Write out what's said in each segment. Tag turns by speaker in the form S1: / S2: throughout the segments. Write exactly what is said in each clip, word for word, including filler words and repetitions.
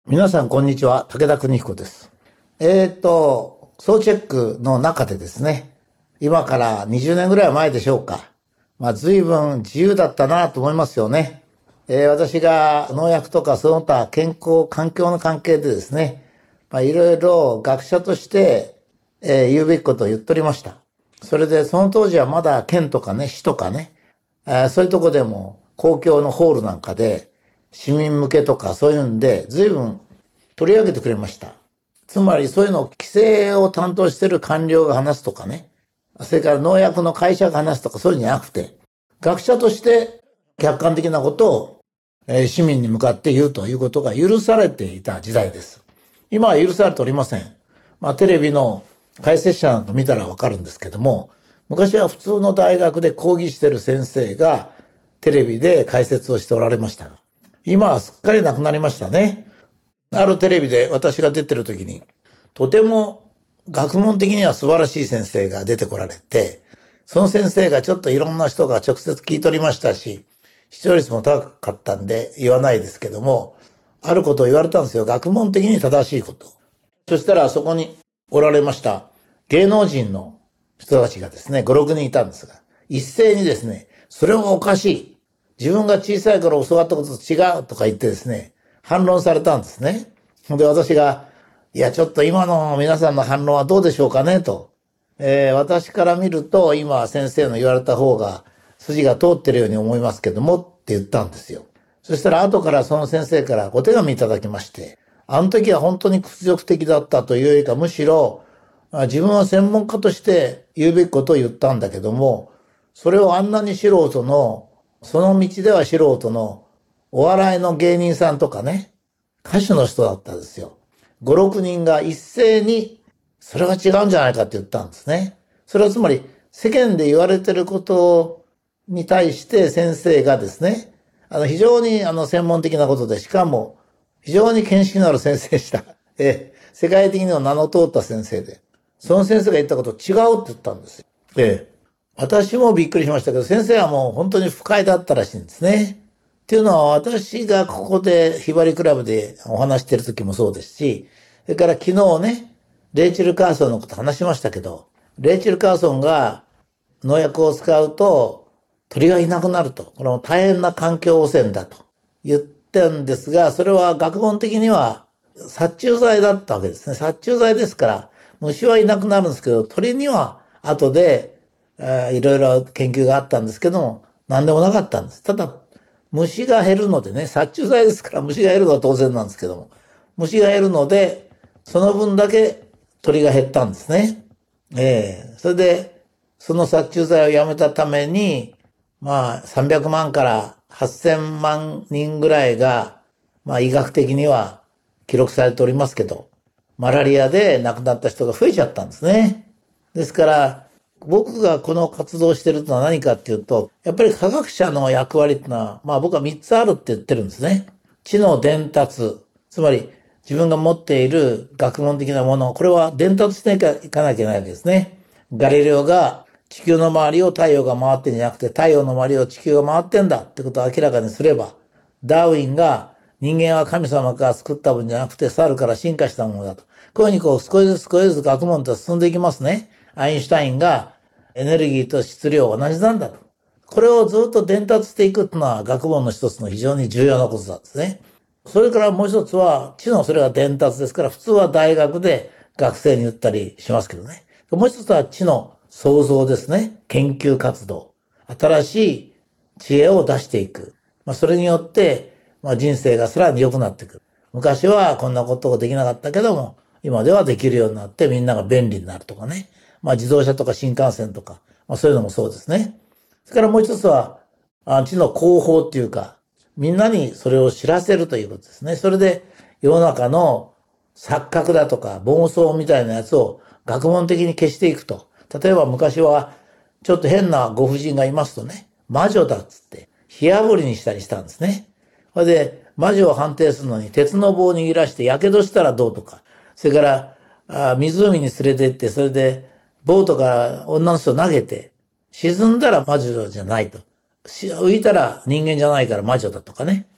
S1: 皆さん、こんにちは。武田邦彦です。えーっと、総チェックの中でですね、今からにじゅうねんぐらい前でしょうか。まあ、随分自由だったなと思いますよね。えー私が農薬とかその他健康、環境の関係でですね、まあ、いろいろ学者として、えー言うべきことを言っておりました。それで、その当時はまだ県とかね、市とかね、えーそういうとこでも公共のホールなんかで、市民向けとかそういうんで、随分取り上げてくれました。つまりそういうのを規制を担当している官僚が話すとかね、それから農薬の会社が話すとかそういうんじゃなくて、学者として客観的なことを、えー市民に向かって言うということが許されていた時代です。今は許されておりません。まあテレビの解説者なんか見たらわかるんですけども、昔は普通の大学で講義している先生がテレビで解説をしておられましたが、今はすっかりなくなりましたね。あるテレビで私が出てる時に、とても学問的には素晴らしい先生が出てこられて、その先生がちょっといろんな人が直接聞いておりましたし、視聴率も高かったんで言わないですけども、あることを言われたんですよ。学問的に正しいこと。そしたらそこにおられました芸能人の人たちがですね、ご、ろくにんいたんですが、一斉にですね、それはおかしい。自分が小さい頃教わったことと違うとか言ってですね、反論されたんですね。で、私が、いや、ちょっと今の皆さんの反論はどうでしょうかねと。えー私から見ると、今先生の言われた方が筋が通ってるように思いますけどもって言ったんですよ。そしたら後からその先生からお手紙いただきまして、あの時は本当に屈辱的だったというよりか、むしろ、あ自分は専門家として言うべきことを言ったんだけども、それをあんなに素人の、その道では素人のお笑いの芸人さんとかね、歌手の人だったんですよ。ご、ろくにんが一斉に、それは違うんじゃないかって言ったんですね。それはつまり、世間で言われてることに対して先生がですね、あの、非常にあの、専門的なことで、しかも、非常に見識のある先生でした。ええ、世界的には名の通った先生で。その先生が言ったこと違うって言ったんですよ。ええ。私もびっくりしましたけど、先生はもう本当に不快だったらしいんですね。っていうのは私がここでひばりクラブでお話してる時もそうですし、それから昨日ね、レイチェル・カーソンのこと話しましたけど、レイチェル・カーソンが農薬を使うと鳥がいなくなると、これも大変な環境汚染だと言ってんですが、それは学問的には殺虫剤だったわけですね。殺虫剤ですから、虫はいなくなるんですけど、鳥には後で、えーいろいろ研究があったんですけども、何でもなかったんです。ただ、虫が減るのでね、殺虫剤ですから虫が減るのは当然なんですけども、虫が減るので、その分だけ鳥が減ったんですね。ええそれで、その殺虫剤をやめたために、まあ、さんびゃくまんからはっせんまん人ぐらいが、まあ、医学的には記録されておりますけど、マラリアで亡くなった人が増えちゃったんですね。ですから、僕がこの活動をしているのは何かっていうと、やっぱり科学者の役割っていうのは、まあ僕はみっつあるって言ってるんですね。知の伝達。つまり自分が持っている学問的なもの、これは伝達していかなきゃいけないわけですね。ガリレオが地球の周りを太陽が回ってんじゃなくて、太陽の周りを地球が回ってんだってことを明らかにすれば、ダーウィンが人間は神様が作った分じゃなくて猿から進化したものだと。こういうふうにこう少しずつ少しずつ学問って進んでいきますね。アインシュタインがエネルギーと質量は同じなんだと。これをずっと伝達していくっていうのは学問の一つの非常に重要なことなんですね。それからもう一つは知のそれが伝達ですから、普通は大学で学生に言ったりしますけどね。もう一つは知の創造ですね。研究活動。新しい知恵を出していく。まあ、それによって、まあ、人生がさらに良くなっていく。昔はこんなことができなかったけども、今ではできるようになってみんなが便利になるとかね。まあ自動車とか新幹線とか、まあそういうのもそうですね。それからもう一つは、あ知の広報っていうか、みんなにそれを知らせるということですね。それで世の中の錯覚だとか妄想みたいなやつを学問的に消していくと。例えば昔はちょっと変なご婦人がいますとね、魔女だっつって火炙りにしたりしたんですね。それで魔女を判定するのに鉄の棒を握らして火傷したらどうとか、それからあ湖に連れて行ってそれでボートから女の人を投げて、沈んだら魔女じゃないと。浮いたら人間じゃないから魔女だとかね。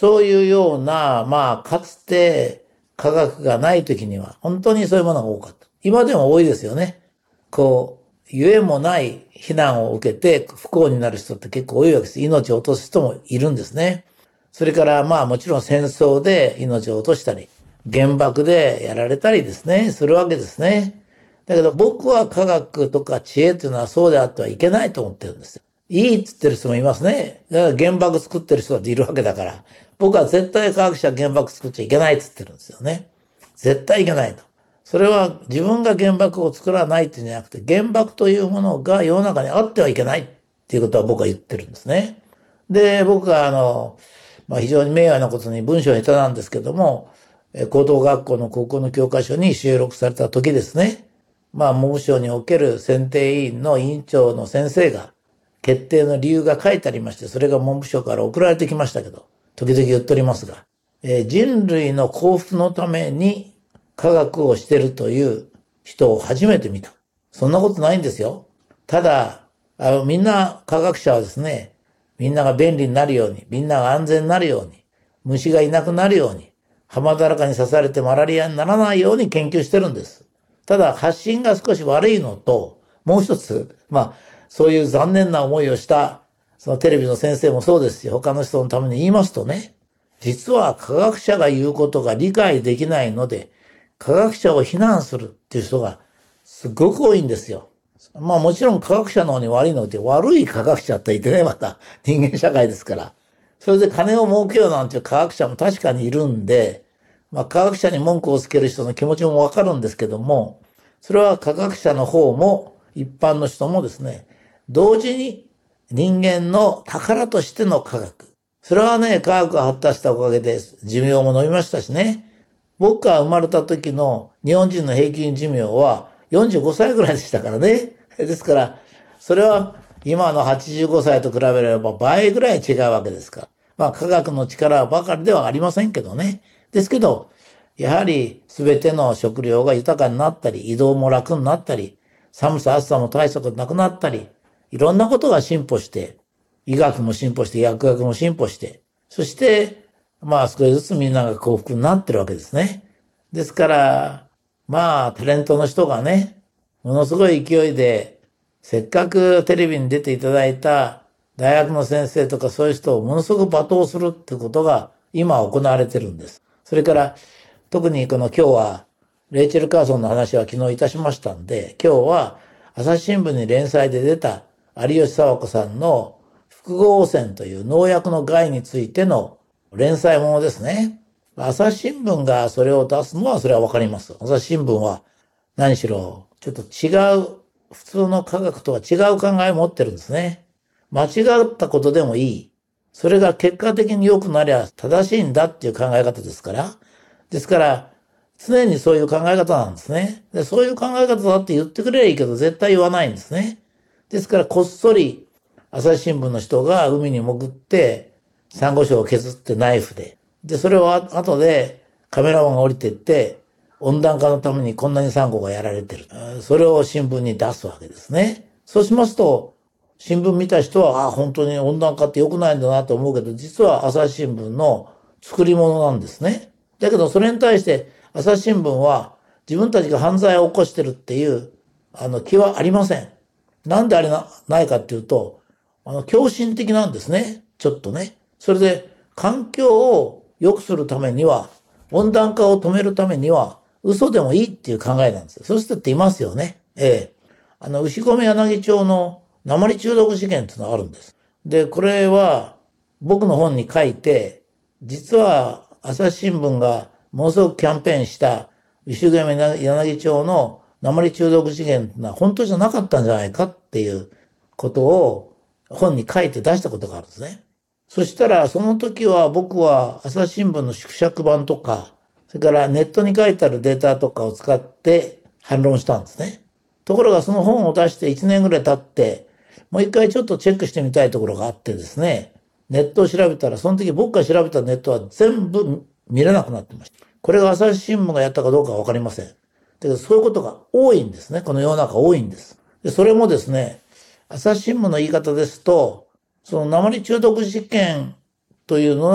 S1: そういうような、まあ、かつて科学がない時には、本当にそういうものが多かった。今でも多いですよね。こう、ゆえもない非難を受けて不幸になる人って結構多いわけです。命を落とす人もいるんですね。それからまあもちろん戦争で命を落としたり、原爆でやられたりですね、するわけですね。だけど僕は科学とか知恵というのはそうであってはいけないと思ってるんですよ。いいっつってる人もいますね。だから原爆作ってる人だっているわけだから。僕は絶対科学者は原爆作っちゃいけないっつってるんですよね。絶対いけないと。それは自分が原爆を作らないっていうんじゃなくて、原爆というものが世の中にあってはいけないっていうことは僕は言ってるんですね。で、僕はあの、まあ、非常に名誉なことに文章下手なんですけども、高等学校の高校の教科書に収録された時ですね。まあ、文部省における選定委員の委員長の先生が、決定の理由が書いてありまして、それが文部省から送られてきましたけど、時々言っておりますが、えー、人類の幸福のために科学をしているという人を初めて見た。そんなことないんですよ。ただ、あのみんな科学者はですね、みんなが便利になるように、みんなが安全になるように、虫がいなくなるように、浜だらかに刺されてマラリアにならないように研究してるんです。ただ発信が少し悪いのと、もう一つ、まあ、そういう残念な思いをした、そのテレビの先生もそうですし、他の人のために言いますとね、実は科学者が言うことが理解できないので、科学者を非難するっていう人がすごく多いんですよ。まあもちろん科学者の方に悪いのって悪い科学者って言ってね、また人間社会ですから。それで金を儲けようなんていう科学者も確かにいるんで、まあ科学者に文句をつける人の気持ちもわかるんですけども、それは科学者の方も一般の人もですね、同時に人間の宝としての科学。それはね、科学が発達したおかげで寿命も伸びましたしね。僕が生まれた時の日本人の平均寿命はよんじゅうごさいぐらいでしたからね。ですから、それは今のはちじゅうごさいと比べれば倍ぐらい違うわけですから。まあ科学の力ばかりではありませんけどね。ですけど、やはり全ての食料が豊かになったり、移動も楽になったり、寒さ暑さも大したことなくなったり、いろんなことが進歩して、医学も進歩して、薬学も進歩して、そして、まあ少しずつみんなが幸福になってるわけですね。ですから、まあタレントの人がね、ものすごい勢いで、せっかくテレビに出ていただいた大学の先生とかそういう人をものすごく罵倒するってことが今行われてるんです。それから特にこの今日はレイチェル・カーソンの話は昨日いたしましたんで、今日は朝日新聞に連載で出た有吉佐和子さんの複合汚染という農薬の害についての連載ものですね。朝日新聞がそれを出すのはそれはわかります。朝日新聞は何しろちょっと違う、普通の科学とは違う考えを持ってるんですね。間違ったことでもいい。それが結果的に良くなりゃ正しいんだっていう考え方ですから。ですから、常にそういう考え方なんですね。で、そういう考え方だって言ってくれりゃいいけど、絶対言わないんですね。ですから、こっそり、朝日新聞の人が海に潜って、珊瑚礁を削ってナイフで。で、それを後でカメラマンが降りてって、温暖化のためにこんなにサンゴがやられてる。それを新聞に出すわけですね。そうしますと、新聞見た人は、あ、本当に温暖化って良くないんだなと思うけど、実は朝日新聞の作り物なんですね。だけど、それに対して朝日新聞は自分たちが犯罪を起こしてるっていう、あの、気はありません。なんであれな、ないかっていうと、あの、狂信的なんですね。ちょっとね。それで、環境を良くするためには、温暖化を止めるためには、嘘でもいいっていう考えなんですよ。そういう人っていますよね。ええ。あの、牛込柳町の鉛中毒事件っていうのがあるんです。で、これは、僕の本に書いて、実は、朝日新聞がものすごくキャンペーンした、牛込柳町の鉛中毒事件っていうのは本当じゃなかったんじゃないかっていうことを本に書いて出したことがあるんですね。そしたら、その時は僕は朝日新聞の縮尺版とか、それからネットに書いてあるデータとかを使って反論したんですね。ところがその本を出していちねんぐらい経って、もう一回ちょっとチェックしてみたいところがあってですね、ネットを調べたら、その時僕が調べたネットは全部見れなくなってました。これが朝日新聞がやったかどうかはわかりません。だけどそういうことが多いんですね。この世の中多いんです。で、それもですね、朝日新聞の言い方ですと、その鉛中毒事件というのは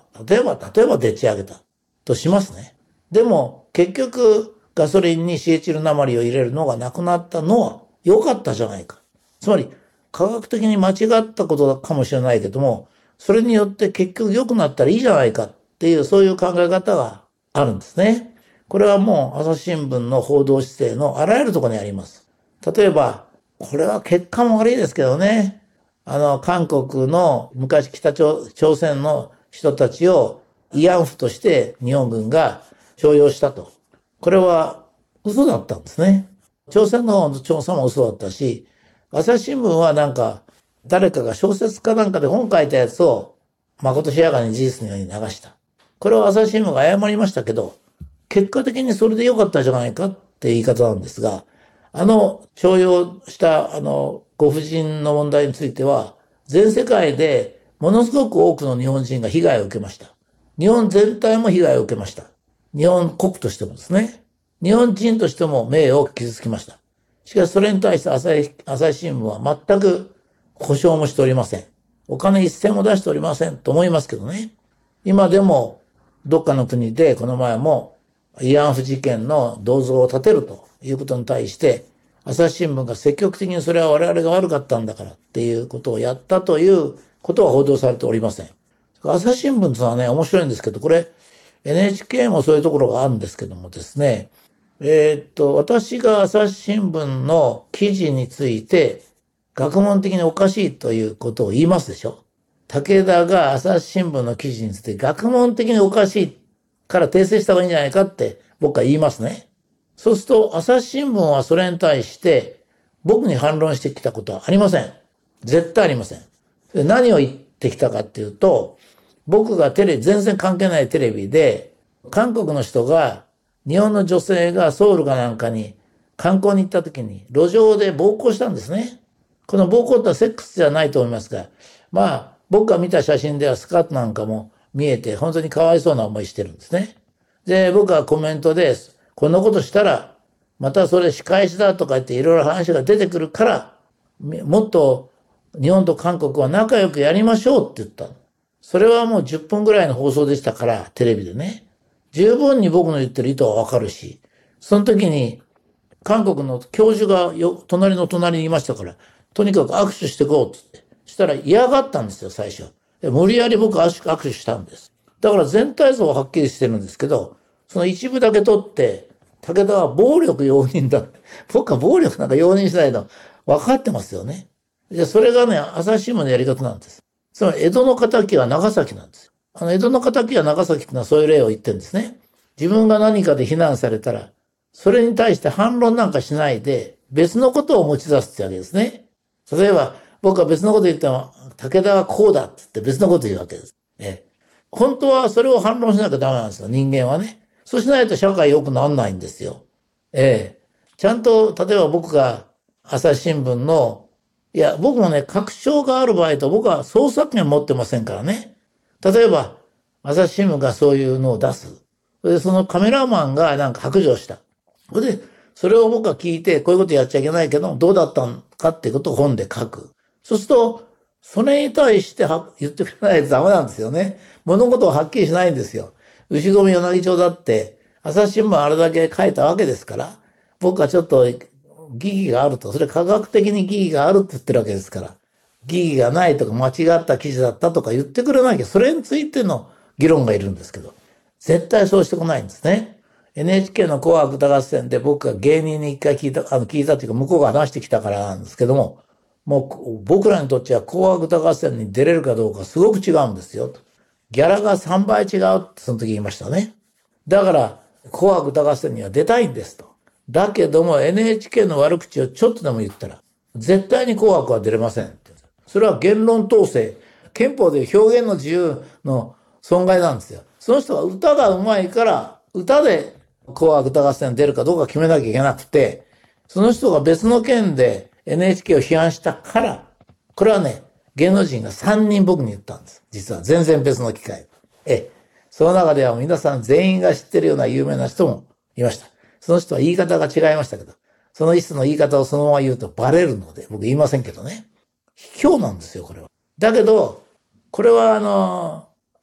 S1: 例えば、例えばでっち上げたとしますね。でも、結局、ガソリンにシエチル鉛を入れるのがなくなったのは良かったじゃないか。つまり、科学的に間違ったことかもしれないけども、それによって結局良くなったらいいじゃないかっていう、そういう考え方があるんですね。これはもう朝日新聞の報道姿勢のあらゆるところにあります。例えば、これは結果も悪いですけどね。あの、韓国の昔北朝鮮の人たちを慰安婦として日本軍が徴用したと。これは嘘だったんですね。朝鮮の方の調査も嘘だったし、朝日新聞はなんか誰かが小説かなんかで本書いたやつを誠しやかに事実のように流した。これは朝日新聞が謝りましたけど、結果的にそれで良かったじゃないかって言い方なんですが、あの徴用したあのご婦人の問題については、全世界でものすごく多くの日本人が被害を受けました。日本全体も被害を受けました。日本国としてもですね。日本人としても名誉を傷つきました。しかしそれに対して朝日、朝日新聞は全く保証もしておりません。お金一銭も出しておりませんと思いますけどね。今でもどっかの国でこの前も慰安婦事件の銅像を建てるということに対して朝日新聞が積極的にそれは我々が悪かったんだからっていうことをやったということは報道されておりません。朝日新聞というのはね、面白いんですけど、これ エヌエイチケー もそういうところがあるんですけどもですね、えーっと、私が朝日新聞の記事について学問的におかしいということを言いますでしょ。武田が朝日新聞の記事について学問的におかしいから訂正した方がいいんじゃないかって僕は言いますね。そうすると朝日新聞はそれに対して僕に反論してきたことはありません。絶対ありません。何を言ってきたかっていうと、僕がテレビ、全然関係ないテレビで、韓国の人が、日本の女性がソウルかなんかに観光に行った時に路上で暴行したんですね。この暴行ってのはセックスじゃないと思いますが、まあ僕が見た写真ではスカートなんかも見えて本当にかわいそうな思いしてるんですね。で、僕はコメントで、こんなことしたら、またそれ仕返しだとか言っていろいろ話が出てくるから、もっと日本と韓国は仲良くやりましょうって言ったの。それはもうじゅっぷんぐらいの放送でしたから、テレビでね。十分に僕の言ってる意図はわかるし、その時に韓国の教授がよ隣の隣にいましたから、とにかく握手してこうって言って。したら嫌がったんですよ、最初。で無理やり僕は握手したんです。だから全体像ははっきりしてるんですけど、その一部だけ取って、武田は暴力容認だ。僕は暴力なんか容認しないの分かってますよね。じゃそれがね、朝日新聞のやり方なんです。つまり江戸の仇は長崎なんですよ。あの江戸の仇は長崎ってのはそういう例を言ってるんですね。自分が何かで非難されたら、それに対して反論なんかしないで、別のことを持ち出すってわけですね。例えば、僕は別のこと言っても、武田はこうだって言って別のこと言うわけです。ええ、本当はそれを反論しなきゃダメなんですよ、人間はね。そうしないと社会良くならないんですよ。ええ。ちゃんと、例えば僕が朝日新聞の、いや、僕もね、確証がある場合と僕は創作権持ってませんからね。例えば、朝日新聞がそういうのを出す。それで、そのカメラマンがなんか白状した。それで、それを僕は聞いて、こういうことやっちゃいけないけど、どうだったのかっていうことを本で書く。そうすると、それに対して言ってくれないとダメなんですよね。物事ははっきりしないんですよ。牛込柳町だって、朝日新聞あれだけ書いたわけですから、僕はちょっと疑義があると、それ科学的に疑義があるって言ってるわけですから、疑義がないとか間違った記事だったとか言ってくれなきゃ、それについての議論がいるんですけど、絶対そうしてこないんですね。エヌエイチケー の紅白歌合戦で僕が芸人に一回聞いた、あの聞いたというか向こうが話してきたからなんですけども、もう僕らにとっては紅白歌合戦に出れるかどうかすごく違うんですよ。ギャラがさんばい違うってその時言いましたね。だから紅白歌合戦には出たいんですと。だけども エヌエイチケー の悪口をちょっとでも言ったら絶対に紅白は出れませんって。それは言論統制。憲法で表現の自由の損害なんですよ。その人は歌が上手いから歌で紅白歌合戦に出るかどうか決めなきゃいけなくて、その人が別の件で エヌエイチケー を批判したから、これはね、芸能人がさんにん僕に言ったんです。実は全然別の機会。ええ。その中では皆さん全員が知ってるような有名な人もいました。その人は言い方が違いましたけど、その人の言い方をそのまま言うとバレるので、僕言いませんけどね。卑怯なんですよ、これは。だけど、これはあの、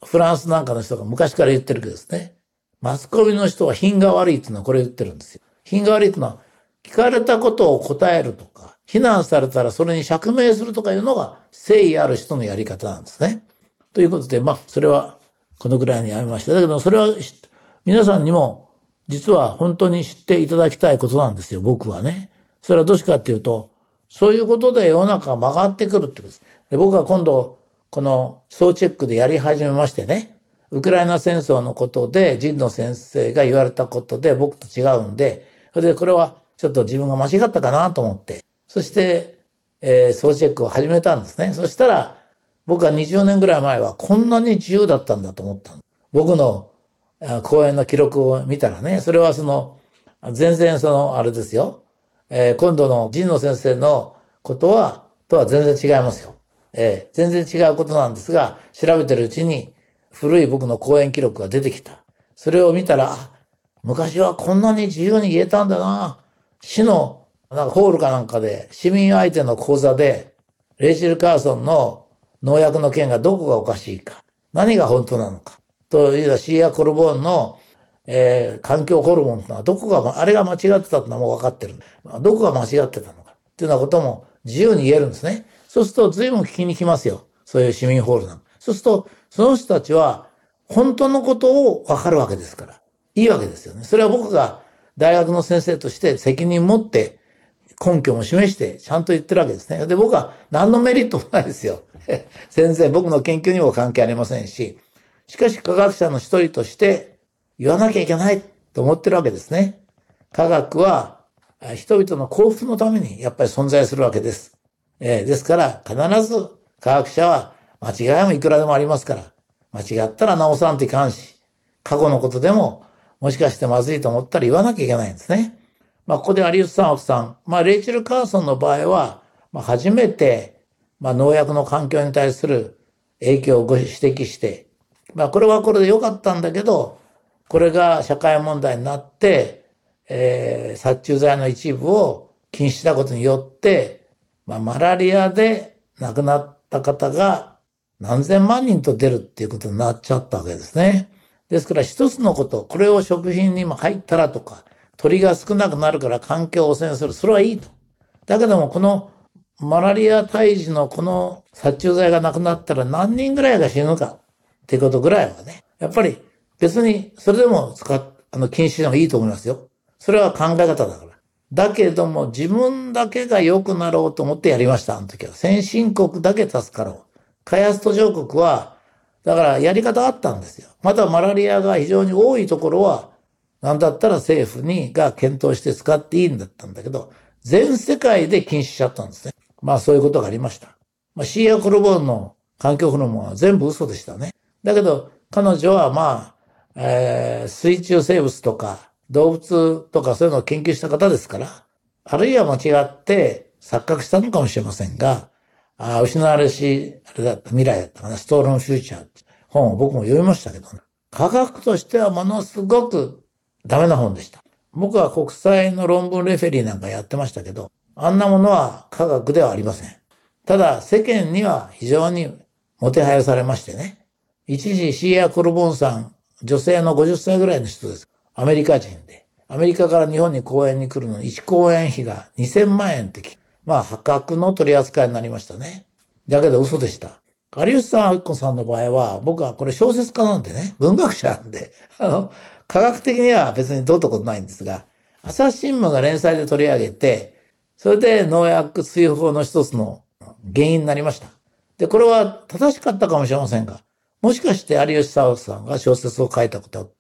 S1: フランスなんかの人が昔から言ってるけどですね、マスコミの人は品が悪いっていうのはこれ言ってるんですよ。品が悪いっていうのは、聞かれたことを答えるとか、非難されたらそれに釈明するとかいうのが誠意ある人のやり方なんですね。ということで、まあ、それはこのぐらいにやめました。だけど、それは皆さんにも実は本当に知っていただきたいことなんですよ、僕はね。それはどうしかっていうと、そういうことで世の中が曲がってくるってことです。で、僕は今度、この総チェックでやり始めましてね、ウクライナ戦争のことで、神野先生が言われたことで僕と違うんで、それでこれはちょっと自分が間違ったかなと思って、そして、えー、総チェックを始めたんですね。そしたら、僕はにじゅうねんぐらい前はこんなに自由だったんだと思った。僕の講演の記録を見たらね、それはその、全然その、あれですよ。えー、今度の神野先生のことは、とは全然違いますよ。えー、全然違うことなんですが、調べてるうちに古い僕の講演記録が出てきた。それを見たら、昔はこんなに自由に言えたんだな。市のなんかホールかなんかで市民相手の講座で、レイチェル・カーソンの農薬の件がどこがおかしいか、何が本当なのか、というシーア・コルボーンの、えー、環境ホルモンというのはどこが、あれが間違ってたってのはもう分かってる。どこが間違ってたのか、っていうようなことも自由に言えるんですね。そうすると随分聞きに来ますよ。そういう市民ホールなんか。そうすると、その人たちは本当のことを分かるわけですから。いいわけですよね。それは僕が大学の先生として責任持って根拠も示してちゃんと言ってるわけですね。で、僕は何のメリットもないですよ。全然僕の研究にも関係ありませんし、しかし科学者の一人として言わなきゃいけないと思ってるわけですね。科学は人々の幸福のためにやっぱり存在するわけです。えー、ですから必ず科学者は間違いもいくらでもありますから、間違ったら直さんといかんし、過去のことでももしかしてまずいと思ったら言わなきゃいけないんですね。まあ、ここで有吉さん、奥さん、まあ、レイチェル・カーソンの場合は、まあ、初めて、まあ、農薬の環境に対する影響をご指摘して、まあ、これはこれで良かったんだけど、これが社会問題になって、えー、殺虫剤の一部を禁止したことによって、まあ、マラリアで亡くなった方が何千万人と出るっていうことになっちゃったわけですね。ですから一つのこと、これを食品にも入ったらとか、鳥が少なくなるから環境を汚染する。それはいいと。だけども、このマラリア退治のこの殺虫剤がなくなったら何人ぐらいが死ぬかっていうことぐらいはね、やっぱり別にそれでも使っ、あの、禁止してもいいと思いますよ。それは考え方だから。だけども、自分だけが良くなろうと思ってやりました、あの時は。先進国だけ助かろう。開発途上国は、だからやり方あったんですよ。またマラリアが非常に多いところは、なんだったら政府にが検討して使っていいんだったんだけど、全世界で禁止しちゃったんですね。まあそういうことがありました。まあ、シーア・コルボーンの環境ホルモンは全部嘘でしたね。だけど彼女はまあ、えー、水中生物とか動物とかそういうのを研究した方ですから、あるいは間違って錯覚したのかもしれませんが、あ失われし、あれだった未来だったかな、ストールンフューチャーって本を僕も読みましたけど、ね、科学としてはものすごくダメな本でした。僕は国際の論文レフェリーなんかやってましたけど、あんなものは科学ではありません。ただ世間には非常にもてはやされましてね。一時シーア・コルボーンさん、女性のごじゅっさいぐらいの人です。アメリカ人で。アメリカから日本に講演に来るのにいち講演費がにせんまんえんってまあ破格の取り扱いになりましたね。だけど嘘でした。有吉さん、あきこさんの場合は、僕はこれ小説家なんでね、文学者なんで、あの、科学的には別にどうってことないんですが、朝日新聞が連載で取り上げて、それで農薬追放の一つの原因になりました。で、これは正しかったかもしれませんが、もしかして有吉佐和さんが小説を書いたことって、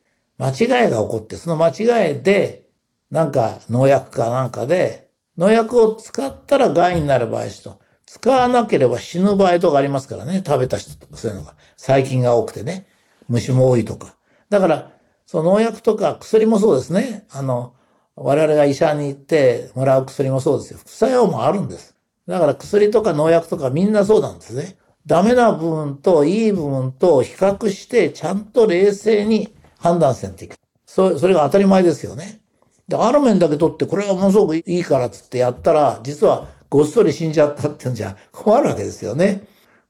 S1: 間違いが起こって、その間違いで、なんか農薬かなんかで、農薬を使ったら害になる場合と、使わなければ死ぬ場合とかありますからね、食べた人とかそういうのが。細菌が多くてね、虫も多いとか。だから、その農薬とか薬もそうですね。あの、我々が医者に行ってもらう薬もそうですよ。副作用もあるんです。だから薬とか農薬とかみんなそうなんですね。ダメな部分といい部分と比較してちゃんと冷静に判断せんといけない。そ、それが当たり前ですよね。で、ある面だけ取ってこれがものすごくいいからっつってやったら、実はごっそり死んじゃったっていうんじゃ困るわけですよね。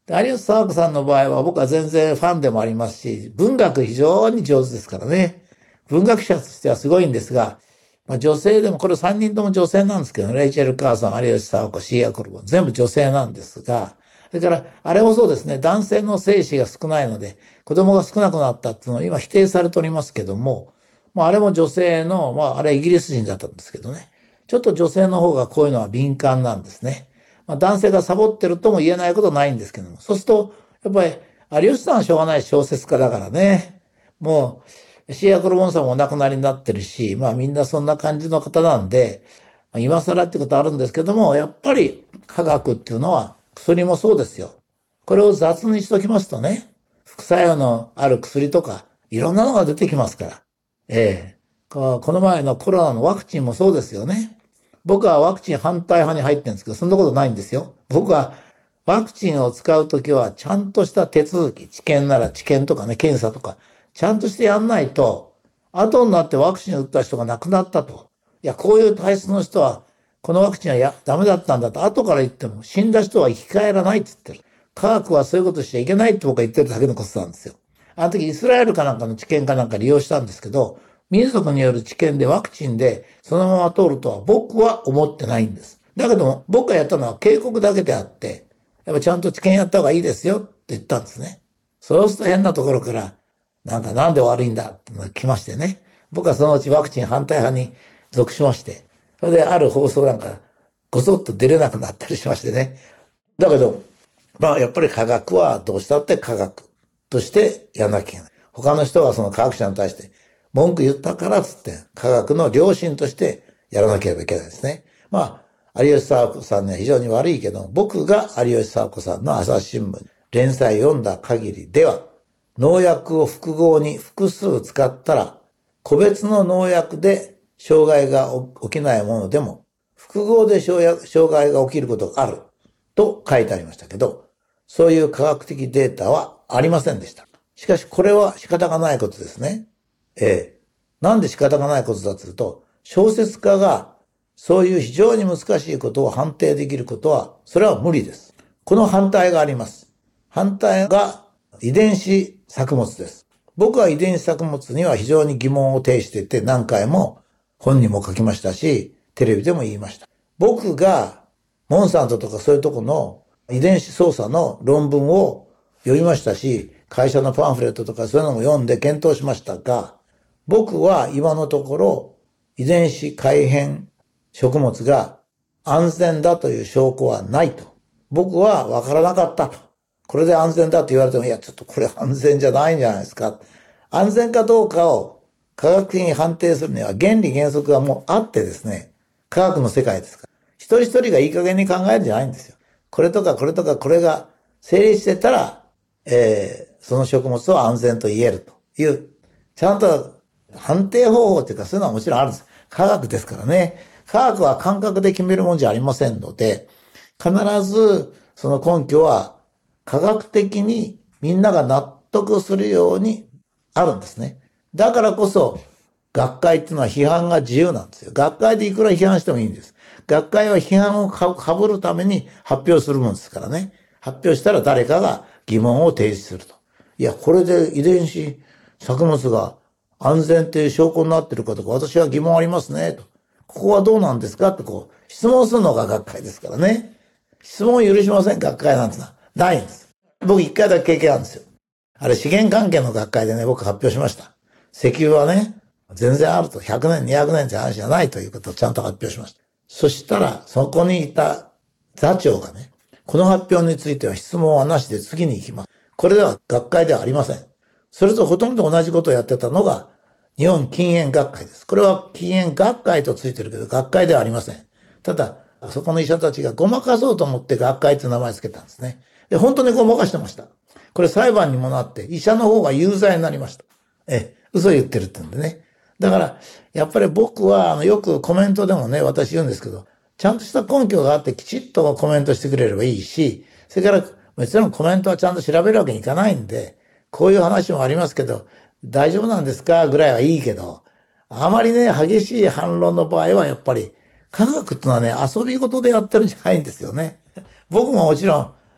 S1: で、有吉佐和子さんの場合は僕は全然ファンでもありますし、文学非常に上手ですからね。文学者としてはすごいんですが、まあ、女性でも、これさんにんとも女性なんですけど、レイチェル・カーソン、有吉佐和子、シーア・コルボン、全部女性なんですが、それから、あれもそうですね、男性の精子が少ないので、子供が少なくなったっていうのは今否定されておりますけども、まあ、あれも女性の、まあ、あれはイギリス人だったんですけどね、ちょっと女性の方がこういうのは敏感なんですね。まあ、男性がサボってるとも言えないことないんですけども、そうすると、やっぱり、有吉さんはしょうがない小説家だからね、もう、シーア・コルボンさんもお亡くなりになってるし、まあみんなそんな感じの方なんで、今更ってことあるんですけども、やっぱり科学っていうのは薬もそうですよ。これを雑にしときますとね、副作用のある薬とか、いろんなのが出てきますから。ええこの前のコロナのワクチンもそうですよね。僕はワクチン反対派に入ってるんですけど、そんなことないんですよ。僕はワクチンを使うときはちゃんとした手続き、治験なら治験とかね、検査とか、ちゃんとしてやんないと、後になってワクチンを打った人が亡くなったと。いや、こういう体質の人は、このワクチンはや、ダメだったんだと、後から言っても、死んだ人は生き返らないって言ってる。科学はそういうことしちゃいけないって僕は言ってるだけのことなんですよ。あの時イスラエルかなんかの治験かなんか利用したんですけど、民族による治験でワクチンでそのまま通るとは僕は思ってないんです。だけども、僕がやったのは警告だけであって、やっぱちゃんと治験やった方がいいですよって言ったんですね。そうすると変なところから、なんかなんで悪いんだってのが来ましてね。僕はそのうちワクチン反対派に属しまして、それである放送なんか、ごそっと出れなくなったりしましてね。だけど、まあやっぱり科学はどうしたって科学としてやらなきゃいけない。他の人がその科学者に対して文句言ったからつって科学の良心としてやらなければいけないですね。まあ、有吉佐和子さんには非常に悪いけど、僕が有吉佐和子さんの朝日新聞連載読んだ限りでは、農薬を複合に複数使ったら、個別の農薬で障害が起きないものでも、複合で障害が起きることがあると書いてありましたけど、そういう科学的データはありませんでした。しかしこれは仕方がないことですね。ええ。なんで仕方がないことだとすると、小説家がそういう非常に難しいことを判定できることは、それは無理です。この反対があります。反対が遺伝子作物です。僕は遺伝子作物には非常に疑問を呈していて、何回も本にも書きましたし、テレビでも言いました。僕がモンサントとかそういうとこの遺伝子操作の論文を読みましたし、会社のパンフレットとかそういうのも読んで検討しましたが、僕は今のところ遺伝子改変食物が安全だという証拠はないと。僕は分からなかったと。これで安全だと言われても、いや、ちょっとこれ安全じゃないんじゃないですか。安全かどうかを科学的に判定するには原理原則がもうあってですね、科学の世界ですから。一人一人がいい加減に考えるんじゃないんですよ。これとかこれとかこれが成立してたら、えー、その食物は安全と言えるという、ちゃんと判定方法というかそういうのはもちろんあるんです。科学ですからね。科学は感覚で決めるもんじゃありませんので、必ずその根拠は科学的にみんなが納得するようにあるんですね。だからこそ学会っていうのは批判が自由なんですよ。学会でいくら批判してもいいんです。学会は批判をかぶるために発表するもんですからね。発表したら誰かが疑問を提出すると。いや、これで遺伝子作物が安全っていう証拠になってるかとか私は疑問ありますねと。ここはどうなんですかってこう質問するのが学会ですからね。質問を許しません、学会なんてのは。ないんです。僕一回だけ経験あるんですよ。あれ資源関係の学会でね、僕発表しました。石油はね、全然あると、ひゃくねん、にひゃくねんって話じゃないということをちゃんと発表しました。そしたら、そこにいた座長がね、この発表については質問はなしで次に行きます。これでは学会ではありません。それとほとんど同じことをやってたのが、日本禁煙学会です。これは禁煙学会とついてるけど、学会ではありません。ただ、そこの医者たちがごまかそうと思って学会っていう名前をつけたんですね。で、本当にごまかしてました。これ裁判にもなって、医者の方が有罪になりました。え、嘘言ってるってんでね。だから、やっぱり僕は、あの、よくコメントでもね、私言うんですけど、ちゃんとした根拠があってきちっとコメントしてくれればいいし、それから、もちろんコメントはちゃんと調べるわけにいかないんで、こういう話もありますけど、大丈夫なんですかぐらいはいいけど、あまりね、激しい反論の場合はやっぱり、科学ってのはね、遊び事でやってるんじゃないんですよね。僕ももちろん、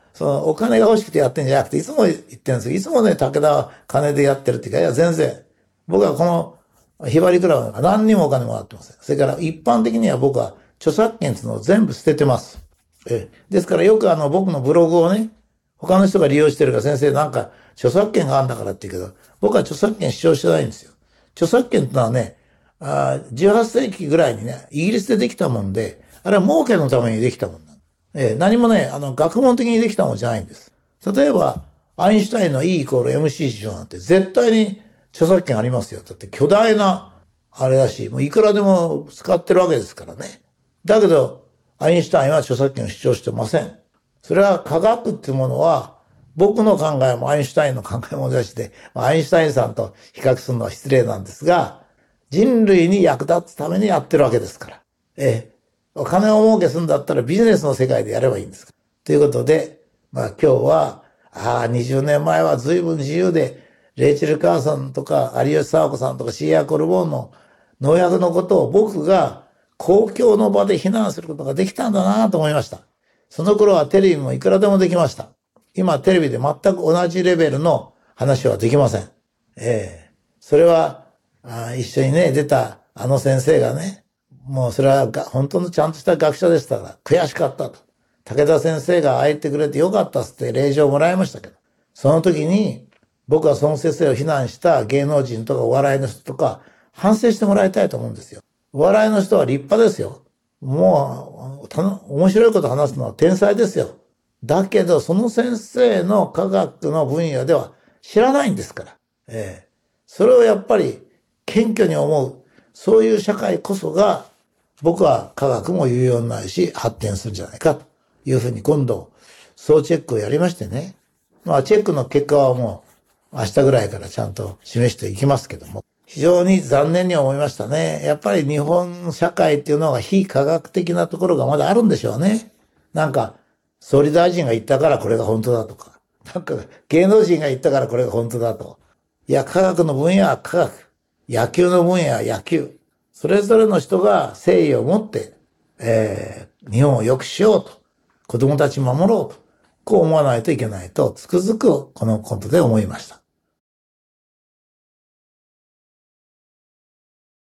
S1: そのお金が欲しくてやってんじゃなくて、いつも言ってるんですよ。いつもね、武田は金でやってるっていうか、いや、全然。僕はこの、ひばりクラブが何にもお金もらってません。それから一般的には僕は著作権っていうのを全部捨ててます。えですからよくあの僕のブログをね、他の人が利用してるから先生なんか著作権があるんだからって言うけど、僕は著作権主張してないんですよ。著作権ってのはね、あじゅうはっせいきぐらいにね、イギリスでできたもんで、あれは儲けのためにできたもんなん。え何もね、あの学問的にできたもんじゃないんです。例えば、アインシュタインの E イコール エムシー 乗なんて絶対に著作権ありますよ。だって巨大な、あれだし、もういくらでも使ってるわけですからね。だけど、アインシュタインは著作権を主張してません。それは科学っていうものは、僕の考えもアインシュタインの考えも同じで、アインシュタインさんと比較するのは失礼なんですが、人類に役立つためにやってるわけですから。ええ。お金を儲けするんだったらビジネスの世界でやればいいんですから。ということで、まあ今日は、ああ、にじゅうねんまえは随分自由で、レイチェル・カーさんとか、有吉佐和子さんとか、シーア・コルボーンの農薬のことを僕が公共の場で非難することができたんだなと思いました。その頃はテレビもいくらでもできました。今テレビで全く同じレベルの話はできません。ええ。それは、あ一緒にね、出たあの先生がね、もうそれはが本当のちゃんとした学者でしたから、悔しかったと。武田先生が会えてくれてよかったっつって令状をもらいましたけど、その時に僕はその先生を非難した芸能人とかお笑いの人とか反省してもらいたいと思うんですよ。お笑いの人は立派ですよ。もう、面白いこと話すのは天才ですよ。だけど、その先生の科学の分野では知らないんですから。ええ。それをやっぱり謙虚に思う。そういう社会こそが、僕は科学も有用になるし、発展するんじゃないかというふうに今度、総チェックをやりましてね。まあ、チェックの結果はもう明日ぐらいからちゃんと示していきますけども。非常に残念に思いましたね。やっぱり日本社会っていうのは非科学的なところがまだあるんでしょうね。なんか、総理大臣が言ったからこれが本当だとか、なんか芸能人が言ったからこれが本当だと。いや、科学の分野は科学。野球の分野は野球。それぞれの人が誠意を持って、えー、日本を良くしようと。子供たち守ろうと。こう思わないといけないと、つくづくこのことで思いました。